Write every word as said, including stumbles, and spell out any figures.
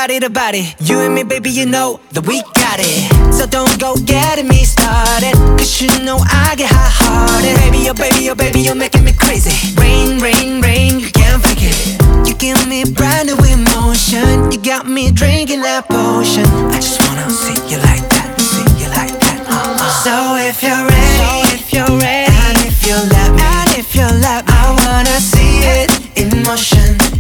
body to body. You and me, baby, you know that we got it. So don't go getting me started, cause you know I get hot-hearted. Baby, oh baby, oh baby, you're making me crazy. Rain, rain, rain, you can't fake it. You give me brand new emotion. You got me drinking that potion. I just wanna see you like that, see you like that. uh-uh. So if you're